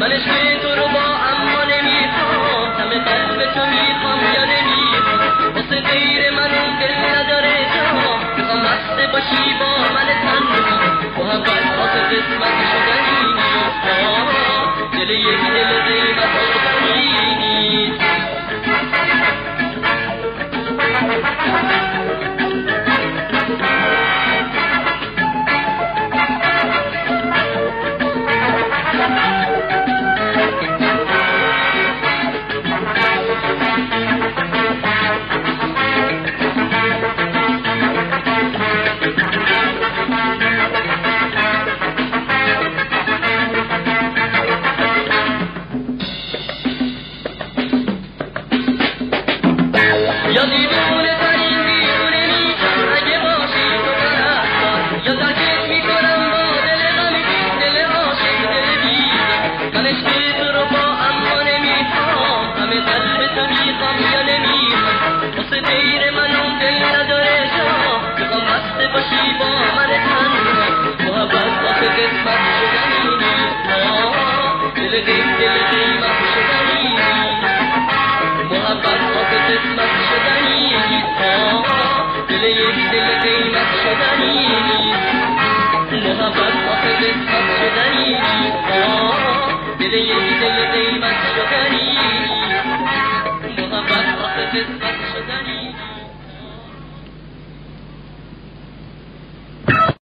من عشق تو رو با اما نمیخوام، همه قلب تو میخوام یا نمیخوام، واسه غیر من اون دل نداره جا، میخوام مست باشی با من تنها، محبت واسه قسمت شدنی نیست، دل یک دل قیمت شدنی نیست. یا دیوونه ترین دیوونه میشم اگه باشی تو طرفدار، یا درکت میکنم با دل غمگین، دل عاشق، دل بیزار. من عشق تو رو با اما نمیخوام، همه قلب تو میخوام یا نمیخوام، واسه غیر من اون دل نداره جا، میخوام مست باشی با من تنها، محبت واسه قسمت شدنی نیست، دل قیمت شدنی نیست، محبت واسه قسمت شدنی نیست، دل یک دل قیمت شدنی نیست، محبت واسه قسمت شدنی نیست، دل یک دل قیمت شدنی نیست، محبت واسه قسمت